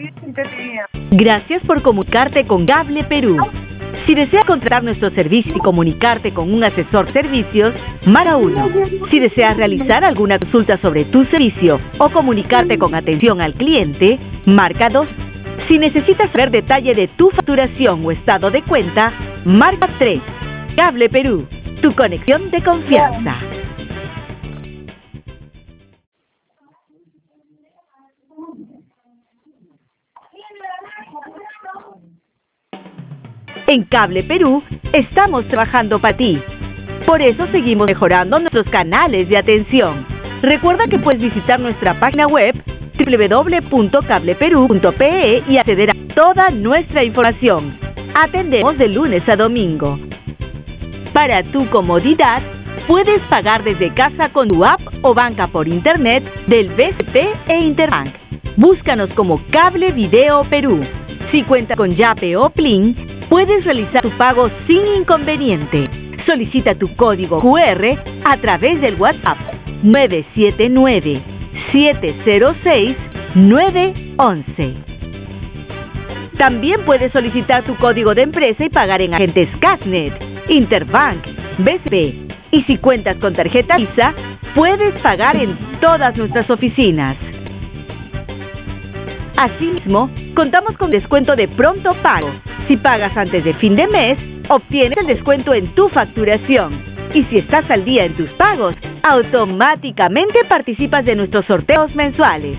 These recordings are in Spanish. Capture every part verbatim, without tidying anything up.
Gracias por comunicarte con Cable Perú. Si deseas contratar nuestro servicio y comunicarte con un asesor de servicios, marca uno. Si deseas realizar alguna consulta sobre tu servicio o comunicarte con atención al cliente, marca dos. Si necesitas saber detalle de tu facturación o estado de cuenta, marca tres. Cable Perú, tu conexión de confianza. En Cable Perú estamos trabajando para ti. Por eso seguimos mejorando nuestros canales de atención. Recuerda que puedes visitar nuestra página web doble u doble u doble u punto cable perú punto pe e y acceder a toda nuestra información. Atendemos de lunes a domingo. Para tu comodidad, puedes pagar desde casa con tu app o banca por internet del B C P e Interbank. Búscanos como Cable Video Perú. Si cuentas con Yape o Plin, puedes realizar tu pago sin inconveniente. Solicita tu código cu erre a través del WhatsApp nueve siete nueve, siete cero seis, nueve uno uno. También puedes solicitar tu código de empresa y pagar en agentes Cashnet, Interbank, B C P. Y si cuentas con tarjeta Visa, puedes pagar en todas nuestras oficinas. Asimismo, contamos con descuento de pronto pago. Si pagas antes de fin de mes, obtienes el descuento en tu facturación. Y si estás al día en tus pagos, automáticamente participas de nuestros sorteos mensuales.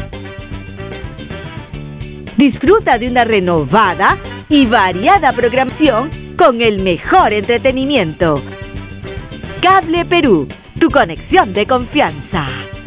Disfruta de una renovada y variada programación con el mejor entretenimiento. Cable Perú, tu conexión de confianza.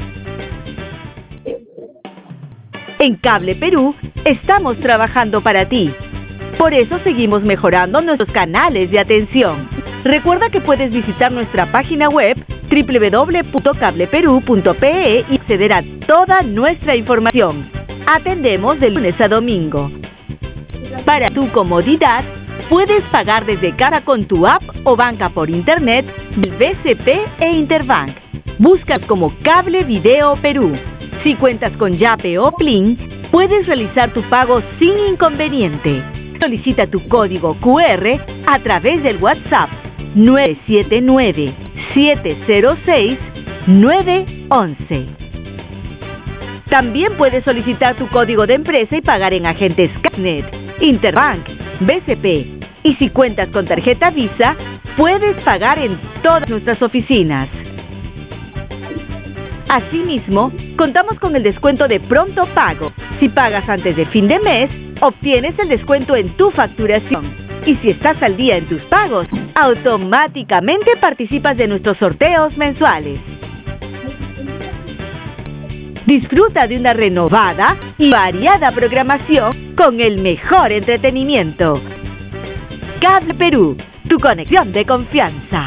En Cable Perú estamos trabajando para ti. Por eso seguimos mejorando nuestros canales de atención. Recuerda que puedes visitar nuestra página web doble u doble u doble u punto cable perú punto pe e y acceder a toda nuestra información. Atendemos de lunes a domingo. Para tu comodidad, puedes pagar desde casa con tu app o banca por internet del B C P e Interbank. Buscas como Cable Video Perú. Si cuentas con Yape o Plin, puedes realizar tu pago sin inconveniente. Solicita tu código cu erre a través del WhatsApp nueve siete nueve, siete cero seis, nueve uno uno. También puedes solicitar tu código de empresa y pagar en agentes Cashnet, Interbank, B C P. Y si cuentas con tarjeta Visa, puedes pagar en todas nuestras oficinas. Asimismo, contamos con el descuento de pronto pago. Si pagas antes de fin de mes, obtienes el descuento en tu facturación. Y si estás al día en tus pagos, automáticamente participas de nuestros sorteos mensuales. Disfruta de una renovada y variada programación con el mejor entretenimiento. Cable Perú, tu conexión de confianza.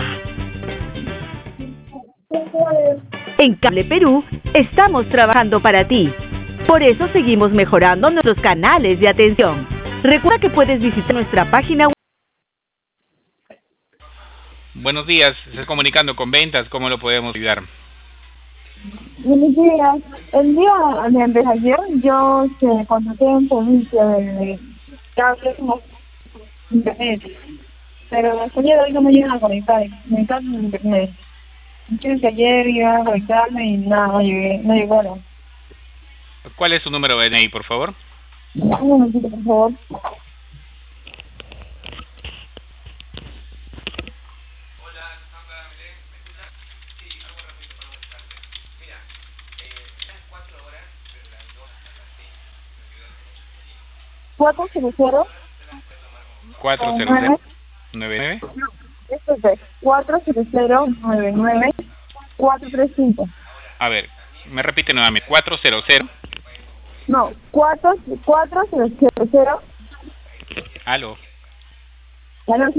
En Cable Perú estamos trabajando para ti. Por eso seguimos mejorando nuestros canales de atención. Recuerda que puedes visitar nuestra página web. Buenos días, estás comunicando con ventas, ¿cómo lo podemos ayudar? Buenos días. El día de anteayer yo se contraté un servicio de cable como internet, pero hasta el día de hoy no me llegan a conectar, conectar con internet. Quiero que ayer iba a conectarme y nada, no llegué, no llegó, no. ¿Cuál es su número de D N I, por favor? Un momentito, por favor. cuatro cero cero cuatro cero cero nueve nueve. Esto es cuatro cero cero nueve nueve cuatro tres cinco. A ver, me repite nuevamente. cuatro cero cero. No, cuatro cero cero. Aló. Ya no